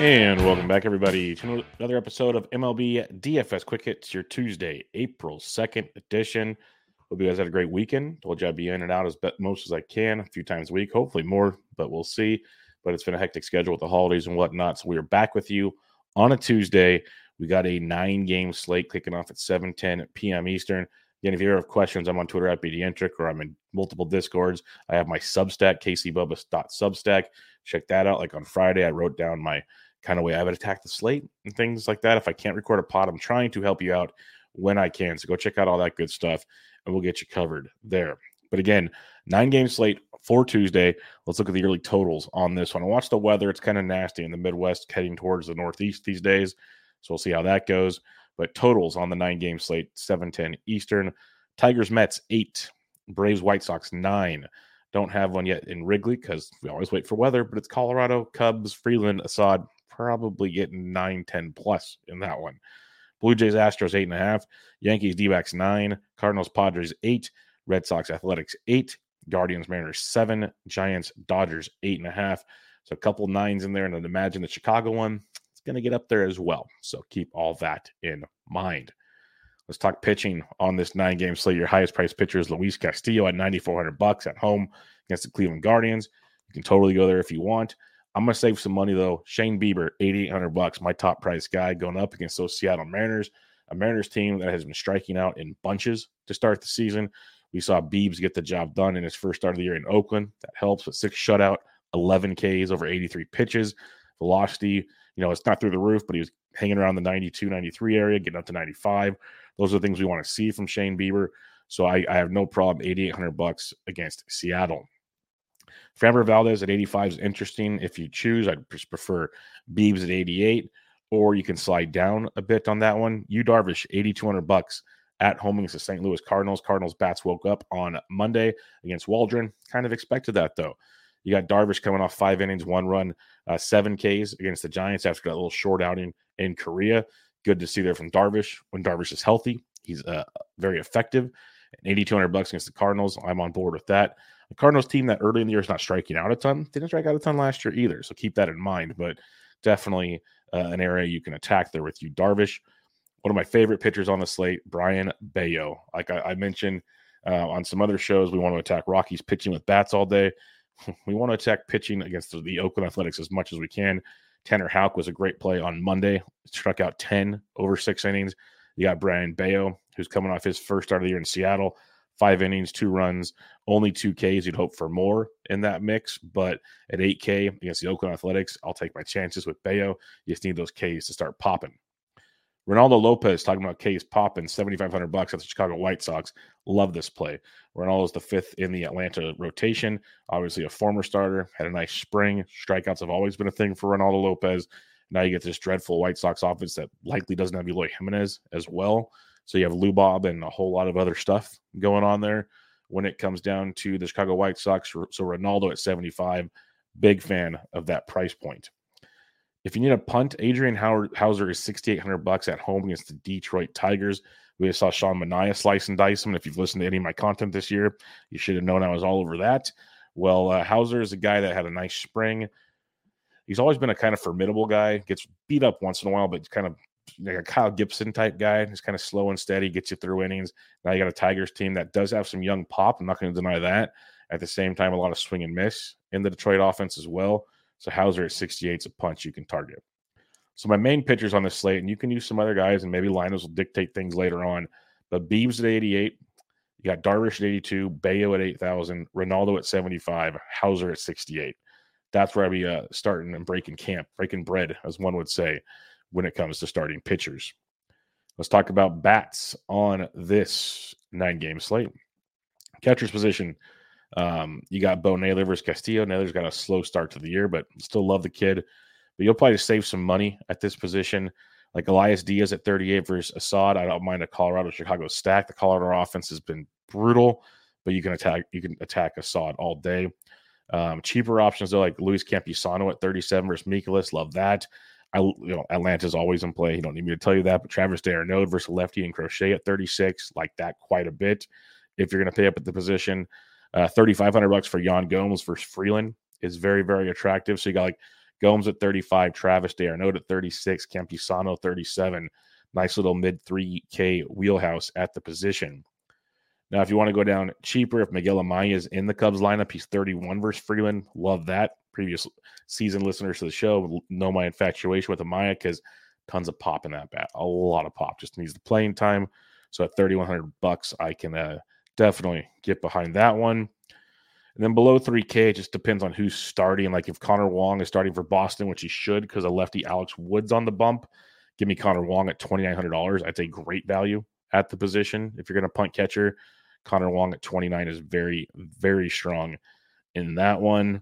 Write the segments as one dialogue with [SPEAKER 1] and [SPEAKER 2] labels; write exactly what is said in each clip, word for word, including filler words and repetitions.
[SPEAKER 1] And welcome back, everybody, to another episode of M L B D F S Quick Hits, your Tuesday, April second edition. Hope you guys had a great weekend. Told you I'd be in and out as most as I can, a few times a week, hopefully more, but we'll see. But it's been a hectic schedule with the holidays and whatnot, so we are back with you on a Tuesday. We got a nine-game slate kicking off at seven ten p.m. Eastern. Again, if you have questions, I'm on Twitter at BDentric, or I'm in multiple Discords. I have my Substack, k c bubba dot substack. Check that out. Like on Friday, I wrote down my kind of way I would attack the slate and things like that. If I can't record a pod, I'm trying to help you out when I can. So go check out all that good stuff, and we'll get you covered there. But again, nine-game slate for Tuesday. Let's look at the early totals on this one. I watch the weather. It's kind of nasty in the Midwest, heading towards the Northeast these days. So we'll see how that goes. But totals on the nine-game slate, seven ten Eastern. Tigers, Mets, eight. Braves, White Sox, nine. Don't have one yet in Wrigley because we always wait for weather, but it's Colorado, Cubs, Freeland, Assad, probably getting nine, ten plus in that one. Blue Jays, Astros, eight and a half. Yankees, D-backs, nine. Cardinals, Padres, eight. Red Sox, Athletics, eight. Guardians, Mariners, seven. Giants, Dodgers, eight and a half. So a couple nines in there, and I'd imagine the Chicago one is going to get up there as well. So keep all that in mind. Let's talk pitching on this nine-game slate. Your highest-priced pitcher is Luis Castillo at ninety-four hundred bucks at home against the Cleveland Guardians. You can totally go there if you want. I'm going to save some money, though. Shane Bieber, eighty-eight hundred bucks, my top-priced guy, going up against those Seattle Mariners, a Mariners team that has been striking out in bunches to start the season. We saw Biebs get the job done in his first start of the year in Oakland. That helps with six shutout, eleven Ks over eighty-three pitches. Velocity, you know, it's not through the roof, but he was hanging around the ninety-two, ninety-three area, getting up to ninety-five. Those are the things we want to see from Shane Bieber. So I, I have no problem, eighty-eight hundred bucks against Seattle. Framber Valdez at eighty-five is interesting. If you choose, I'd just prefer Biebs at eighty-eight, or you can slide down a bit on that one. Yu Darvish, eighty-two hundred bucks at home against the Saint Louis Cardinals. Cardinals bats woke up on Monday against Waldron. Kind of expected that, though. You got Darvish coming off five innings, one run, uh, seven Ks against the Giants after that little short outing in Korea. Good to see there from Darvish. When Darvish is healthy, he's uh, very effective. And eighty-two hundred bucks against the Cardinals, I'm on board with that. The Cardinals team that early in the year is not striking out a ton. Didn't strike out a ton last year either, so keep that in mind. But definitely uh, an area you can attack there with Yu Darvish. One of my favorite pitchers on the slate, Brayan Bello. Like I, I mentioned uh, on some other shows, we want to attack Rockies pitching with bats all day. We want to attack pitching against the, the Oakland Athletics as much as we can. Tanner Houck was a great play on Monday. Struck out ten over six innings. You got Brayan Bello, who's coming off his first start of the year in Seattle. Five innings, two runs, only two Ks. You'd hope for more in that mix. But at eight K against the Oakland Athletics, I'll take my chances with Bello. You just need those Ks to start popping. Ronaldo Lopez, talking about Ks popping, seventy-five hundred bucks at the Chicago White Sox. Love this play. Ronaldo's the fifth in the Atlanta rotation. Obviously a former starter, had a nice spring. Strikeouts have always been a thing for Ronaldo Lopez. Now you get this dreadful White Sox offense that likely doesn't have Eloy Jimenez as well. So you have Lou Bob and a whole lot of other stuff going on there when it comes down to the Chicago White Sox. So Ronaldo at seventy-five, big fan of that price point. If you need a punt, Adrian Hauser is sixty-eight hundred bucks at home against the Detroit Tigers. We just saw Sean Manaea slice and dice him. If you've listened to any of my content this year, you should have known I was all over that. Well, uh, Hauser is a guy that had a nice spring. He's always been a kind of formidable guy. Gets beat up once in a while, but kind of like a Kyle Gibson type guy. He's kind of slow and steady, gets you through innings. Now you got a Tigers team that does have some young pop. I'm not going to deny that. At the same time, a lot of swing and miss in the Detroit offense as well. So Hauser at sixty-eight is a punch you can target. So my main pitchers on this slate, and you can use some other guys, and maybe lineups will dictate things later on. But Biebs at eighty-eight, you got Darvish at eighty-two, Bello at eight thousand, Ronaldo at seventy-five, Hauser at sixty-eight. That's where I'd be uh, starting and breaking camp, breaking bread, as one would say, when it comes to starting pitchers. Let's talk about bats on this nine-game slate. Catcher's position. Um, you got Bo Naylor versus Castillo. Naylor's got a slow start to the year, but still love the kid. But you'll probably save some money at this position. Like Elias Diaz at thirty-eight versus Assad. I don't mind a Colorado-Chicago stack. The Colorado offense has been brutal, but you can attack you can attack Assad all day. Um, cheaper options though, like Luis Campusano at thirty-seven versus Mikolas. Love that. I, you know, Atlanta's always in play. You don't need me to tell you that. But Travis d'Arnaud versus lefty and Crochet at thirty-six, like that quite a bit. If you're going to pay up at the position, uh, thirty-five hundred bucks for Yan Gomes versus Freeland is very, very attractive. So you got like Gomes at thirty-five, Travis d'Arnaud at thirty-six, Campusano thirty-seven. Nice little mid three K wheelhouse at the position. Now, if you want to go down cheaper, if Miguel Amaya is in the Cubs lineup, he's thirty-one versus Freeland. Love that. Previous season listeners to the show know my infatuation with Amaya because tons of pop in that bat. A lot of pop. Just needs the playing time. So at thirty-one hundred bucks, I can uh, definitely get behind that one. And then below three K, it just depends on who's starting. Like if Connor Wong is starting for Boston, which he should because of lefty Alex Woods on the bump, give me Connor Wong at twenty-nine hundred dollars. I'd say great value at the position. If you're going to punt catcher, Connor Wong at twenty-nine is very, very strong in that one.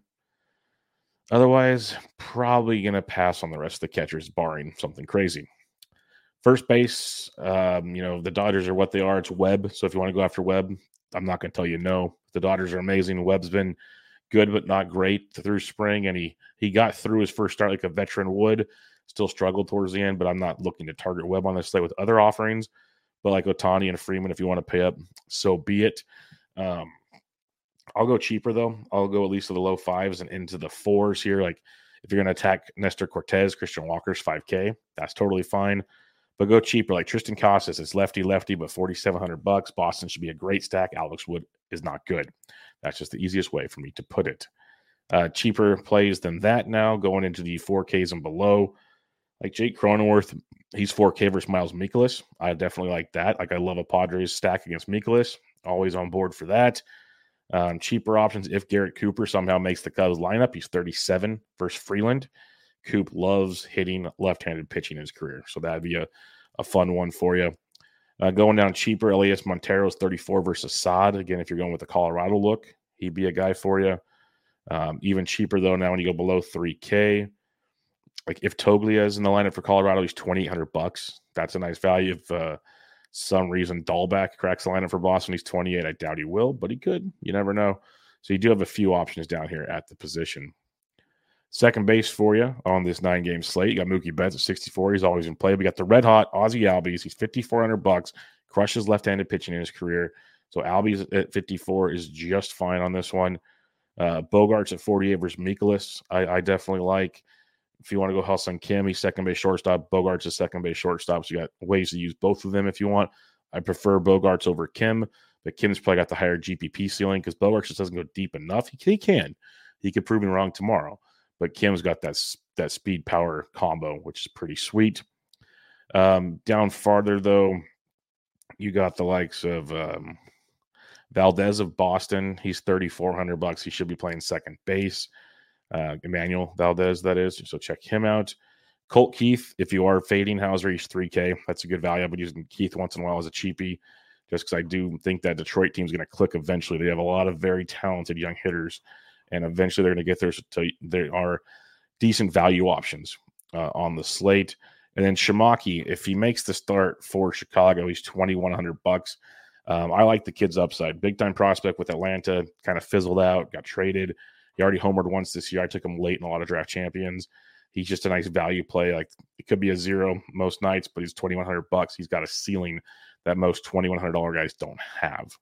[SPEAKER 1] Otherwise, probably going to pass on the rest of the catchers, barring something crazy. First base, um, you know, the Dodgers are what they are. It's Webb. So if you want to go after Webb, I'm not going to tell you no. The Dodgers are amazing. Webb's been good, but not great through spring. And he he got through his first start like a veteran would. Still struggled towards the end, but I'm not looking to target Webb on this slate with other offerings. But like Ohtani and Freeman, if you want to pay up, so be it. Um, I'll go cheaper, though. I'll go at least to the low fives and into the fours here. Like if you're going to attack Nestor Cortez, Christian Walker's five K, that's totally fine. But go cheaper, like Tristan Casas. It's lefty, lefty, but forty-seven hundred bucks. Boston should be a great stack. Alex Wood is not good. That's just the easiest way for me to put it. Uh, cheaper plays than that now, going into the four Ks and below. Like Jake Cronenworth, he's four K versus Miles Mikolas. I definitely like that. Like I love a Padres stack against Mikolas. Always on board for that. Um, cheaper options, if Garrett Cooper somehow makes the Cubs lineup, he's thirty-seven versus Freeland. Coop loves hitting left-handed pitching in his career, so that'd be a, a fun one for you. Uh, going down cheaper, Elias Montero is thirty-four versus Saad. Again, if you're going with the Colorado look, he'd be a guy for you. Um, even cheaper, though, now when you go below three K, like if Toglia is in the lineup for Colorado, he's twenty-eight hundred bucks. That's a nice value. If uh, some reason Dahlback cracks the lineup for Boston, he's twenty-eight. I doubt he will, but he could. You never know. So you do have a few options down here at the position. Second base for you on this nine-game slate. You got Mookie Betts at sixty-four. He's always in play. We got the red-hot Ozzie Albies. He's fifty-four hundred bucks. Crushes left-handed pitching in his career. So Albies at fifty-four is just fine on this one. Uh, Bogarts at forty-eight versus Mikolas. I, I definitely like. If you want to go Ha-Seong Kim, he's second base shortstop. Bogarts is second base shortstop. So you got ways to use both of them if you want. I prefer Bogarts over Kim, but Kim's probably got the higher G P P ceiling because Bogarts just doesn't go deep enough. He, he can. He could prove me wrong tomorrow. But Kim's got that, that speed power combo, which is pretty sweet. Um, down farther, though, you got the likes of um, Valdez of Boston. He's thirty-four hundred bucks. He should be playing second base. Uh, Emmanuel Valdez, that is. So check him out. Colt Keith, if you are fading Hauser, he's three K. That's a good value. I've been using Keith once in a while as a cheapie just because I do think that Detroit team's going to click eventually. They have a lot of very talented young hitters, and eventually they're going to get there. So there are decent value options uh, on the slate. And then Shimaki, if he makes the start for Chicago, he's twenty-one hundred bucks. Um, I like the kid's upside. Big time prospect with Atlanta, kind of fizzled out, got traded. He already homered once this year. I took him late in a lot of draft champions. He's just a nice value play. Like it could be a zero most nights, but he's twenty-one hundred bucks. He's got a ceiling that most twenty-one hundred dollars guys don't have.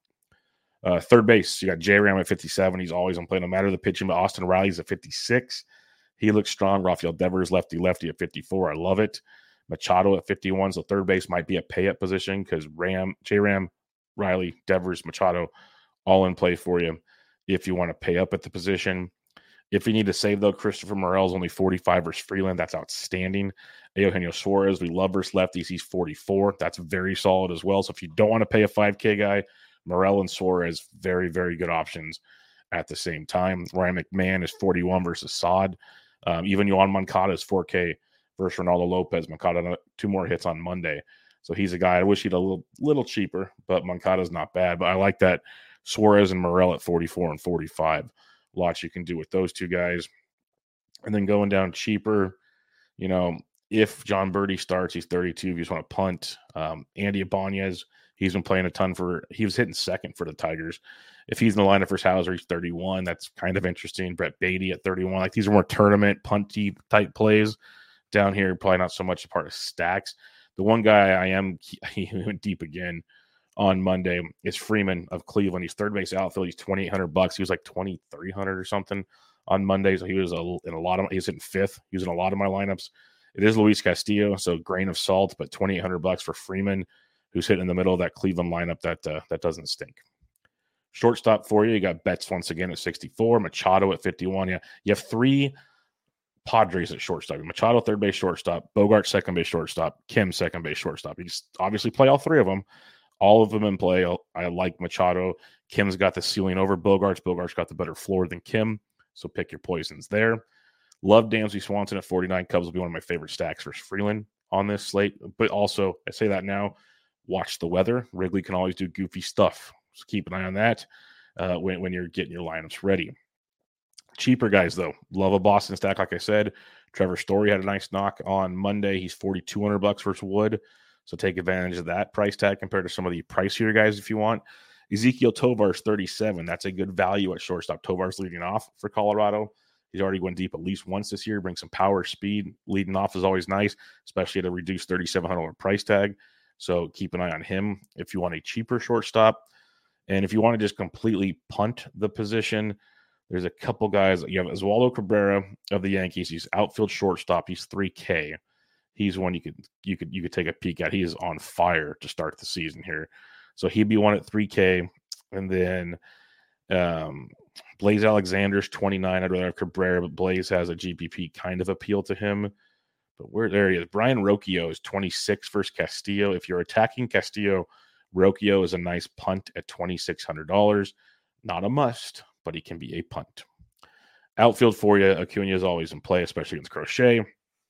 [SPEAKER 1] Uh, third base, you got J-Ram at fifty-seven. He's always on play no matter the pitching, but Austin Riley's at fifty-six. He looks strong. Rafael Devers, lefty-lefty at fifty-four. I love it. Machado at fifty-one. So third base might be a pay-up position because Ram, J-Ram, Riley, Devers, Machado, all in play for you if you want to pay up at the position. If you need to save, though, Christopher Morel's only forty-five versus Freeland. That's outstanding. Eugenio Suarez, we love versus lefties. He's forty-four. That's very solid as well. So if you don't want to pay a five K guy, Morel and Suarez, very, very good options at the same time. Ryan McMahon is forty-one versus Saad. Um, even Yohan Moncada is four K versus Ronaldo Lopez. Moncada, two more hits on Monday. So he's a guy. I wish he'd a little, little cheaper, but Moncada's not bad. But I like that Suarez and Morel at forty-four and forty-five. Lots you can do with those two guys. And then going down cheaper, you know, if John Birdie starts, he's thirty-two. If you just want to punt, um, Andy Ibanez, he's been playing a ton for, he was hitting second for the Tigers. If he's in the lineup for Hauser, he's thirty-one. That's kind of interesting. Brett Beatty at thirty-one. Like these are more tournament punty type plays down here. Probably not so much a part of stacks. The one guy I am, he went deep again on Monday is Freeman of Cleveland. He's third base outfield. He's twenty-eight hundred bucks. He was like twenty-three hundred or something on Monday, so he was a, in a lot of he's in fifth. He was in a lot of my lineups. It is Luis Castillo, so grain of salt, but twenty-eight hundred bucks for Freeman, who's hitting in the middle of that Cleveland lineup that uh, that doesn't stink. Shortstop for you, you got Betts once again at sixty-four, Machado at fifty-one. Yeah, you have three Padres at shortstop. Machado third base shortstop, Bogart second base shortstop, Kim second base shortstop. You just obviously play all three of them. All of them in play. I like Machado. Kim's got the ceiling over Bogarts. Bogarts got the better floor than Kim. So pick your poisons there. Love Dansby Swanson at forty-nine. Cubs will be one of my favorite stacks versus Freeland on this slate. But also, I say that now, watch the weather. Wrigley can always do goofy stuff. So keep an eye on that uh, when, when you're getting your lineups ready. Cheaper guys, though. Love a Boston stack, like I said. Trevor Story had a nice knock on Monday. He's forty-two hundred bucks versus Wood. So take advantage of that price tag compared to some of the pricier guys if you want. Ezekiel Tovar's thirty-seven. That's a good value at shortstop. Tovar's leading off for Colorado. He's already went deep at least once this year. Brings some power, speed. Leading off is always nice, especially at a reduced thirty-seven hundred dollars price tag. So keep an eye on him if you want a cheaper shortstop. And if you want to just completely punt the position, there's a couple guys. You have Oswaldo Cabrera of the Yankees. He's outfield shortstop. He's three K. He's one you could you could you could take a peek at. He is on fire to start the season here. So he'd be one at three K. And then um, Blaze Alexander's twenty-nine. I'd rather have Cabrera, but Blaze has a G P P kind of appeal to him. But where there he is. Brian Rocchio is twenty-six versus Castillo. If you're attacking Castillo, Rocchio is a nice punt at twenty-six hundred dollars. Not a must, but he can be a punt. Outfield for you, Acuna is always in play, especially against Crochet.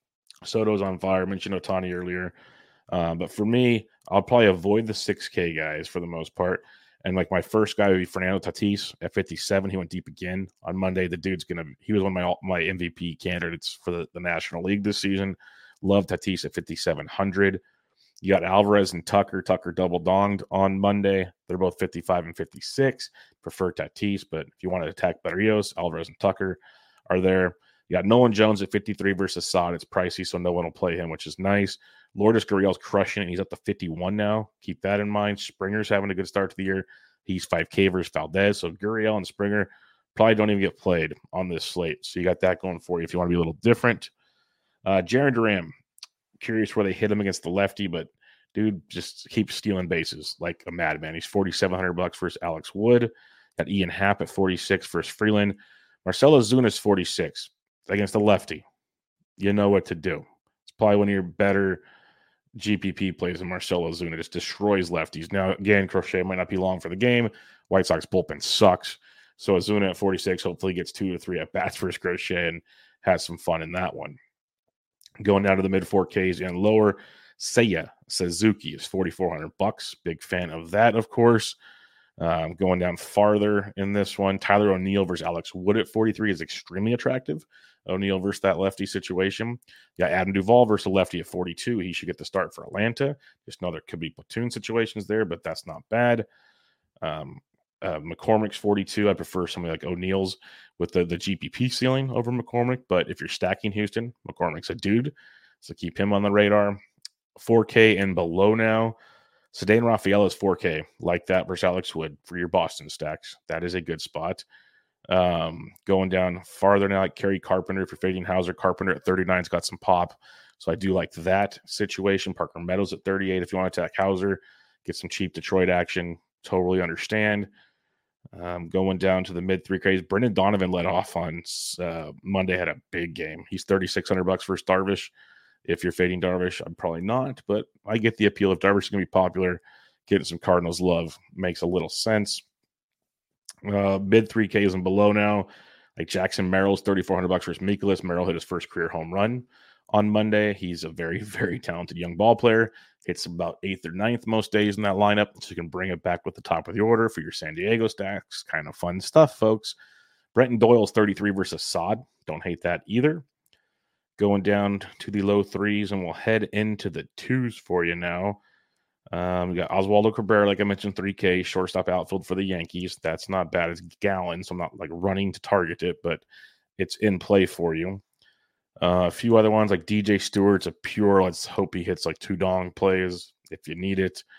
[SPEAKER 1] Soto's on fire. I mentioned Ohtani earlier. Uh, but for me, I'll probably avoid the six K guys for the most part. And like my first guy would be Fernando Tatis at fifty-seven. He went deep again on Monday. The dude's going to – he was one of my my M V P candidates for the, the National League this season. Love Tatis at fifty-seven hundred. You got Alvarez and Tucker. Tucker double-donged on Monday. They're both fifty-five and fifty-six. Prefer Tatis, but if you want to attack Berrios, Alvarez and Tucker are there. You got Nolan Jones at fifty-three versus Saad. It's pricey, so no one will play him, which is nice. Lourdes Gurriel's crushing it. He's up to fifty-one now. Keep that in mind. Springer's having a good start to the year. He's five K versus Valdez. So Gurriel and Springer probably don't even get played on this slate. So you got that going for you if you want to be a little different. Uh, Jarren Duran, curious where they hit him against the lefty, but dude just keeps stealing bases like a madman. He's forty-seven hundred bucks versus Alex Wood. Got Ian Happ at forty-six versus Freeland. Marcell Ozuna's forty-six against the lefty. You know what to do. It's probably one of your better G P P plays, and Marcell Ozuna just destroys lefties. Now, again, Crochet might not be long for the game. White Sox bullpen sucks. So Ozuna at forty-six hopefully gets two or three at bats versus Crochet and has some fun in that one. Going down to the mid four Ks and lower, Seiya Suzuki is forty-four hundred bucks. Big fan of that, of course. Um, going down farther in this one, Tyler O'Neill versus Alex Wood at forty-three is extremely attractive. O'Neill versus that lefty situation. You got Adam Duvall versus a lefty at forty-two. He should get the start for Atlanta. Just know there could be platoon situations there, but that's not bad. Um, uh, McCormick's forty-two. I prefer somebody like O'Neill's with the, the G P P ceiling over McCormick, but if you're stacking Houston, McCormick's a dude, so keep him on the radar. four K and below now. Ceddanne Rafaela is four K, like that versus Alex Wood for your Boston stacks. That is a good spot. Um, going down farther now, like Kerry Carpenter, if you're fading Hauser, Carpenter at thirty-nine's got some pop. So I do like that situation. Parker Meadows at thirty-eight. If you want to attack Hauser, get some cheap Detroit action. Totally understand. Um, going down to the mid three Ks. Brendan Donovan led off on uh, Monday, had a big game. He's thirty-six hundred bucks versus Darvish. If you're fading Darvish, I'm probably not, but I get the appeal. If Darvish is going to be popular, getting some Cardinals love makes a little sense. Uh, mid three Ks and below now, like Jackson Merrill's thirty-four hundred bucks versus Mikolas. Merrill hit his first career home run on Monday. He's a very, very talented young ball player. Hits about eighth or ninth most days in that lineup, so you can bring it back with the top of the order for your San Diego stacks. Kind of fun stuff, folks. Brenton Doyle's thirty-three versus Saad. Don't hate that either. Going down to the low threes, and we'll head into the twos for you now. Um, we got Oswaldo Cabrera, like I mentioned, three K, shortstop outfield for the Yankees. That's not bad. It's Gallon, so I'm not like running to target it, but it's in play for you. Uh, a few other ones like D J Stewart's a pure. Let's hope he hits like two dong plays if you need it.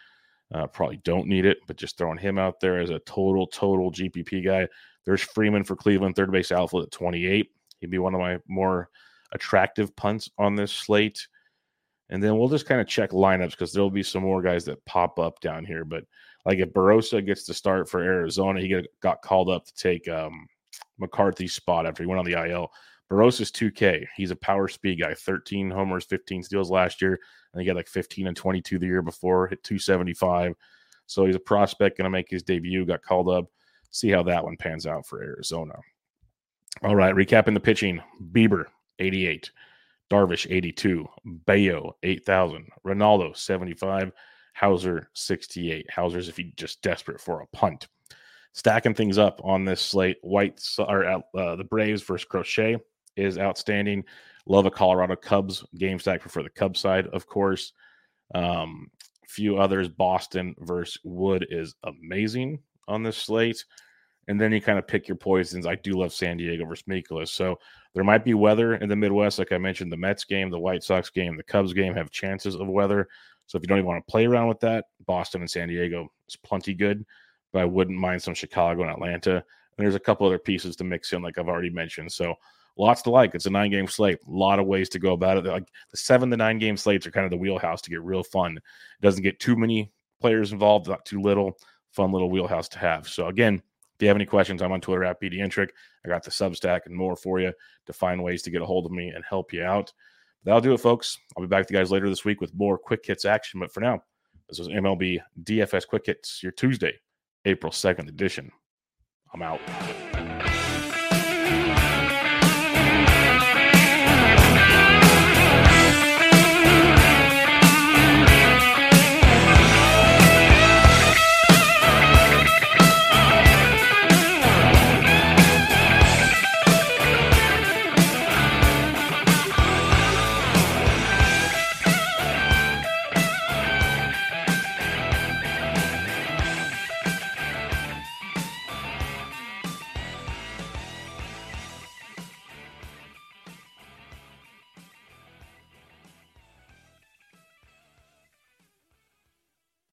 [SPEAKER 1] Uh, probably don't need it, but just throwing him out there as a total, total G P P guy. There's Freeman for Cleveland, third base outfield at twenty-eight. He'd be one of my more attractive punts on this slate. And then we'll just kind of check lineups because there'll be some more guys that pop up down here. But like if Barossa gets to start for Arizona, he get, got called up to take um, McCarthy's spot after he went on the I L. Barossa's two K. He's a power speed guy, thirteen homers, fifteen steals last year. And he got like fifteen and twenty-two the year before, hit two seventy-five. So he's a prospect, going to make his debut, got called up. See how that one pans out for Arizona. All right, recapping the pitching. Bieber, eighty-eight. Darvish, eighty-two. Bayo, eight thousand. Ronaldo, seventy-five. Hauser, sixty-eight. Hauser's if he's just desperate for a punt. Stacking things up on this slate. White, or uh, the Braves versus Crochet is outstanding. Love a Colorado Cubs game stack for the Cubs side, of course. Um, few others. Boston versus Wood is amazing on this slate. And then you kind of pick your poisons. I do love San Diego versus Mikolas. So there might be weather in the Midwest. Like I mentioned, the Mets game, the White Sox game, the Cubs game have chances of weather. So if you don't even want to play around with that, Boston and San Diego is plenty good. But I wouldn't mind some Chicago and Atlanta. And there's a couple other pieces to mix in, like I've already mentioned. So lots to like. It's a nine-game slate. A lot of ways to go about it. Like the seven to nine-game slates are kind of the wheelhouse to get real fun. It doesn't get too many players involved, not too little. Fun little wheelhouse to have. So again, if you have any questions, I'm on Twitter at BDintric. I got the Substack and more for you to find ways to get a hold of me and help you out. That'll do it, folks. I'll be back with you guys later this week with more Quick Hits action. But for now, this was M L B D F S Quick Hits, your Tuesday, April second edition. I'm out.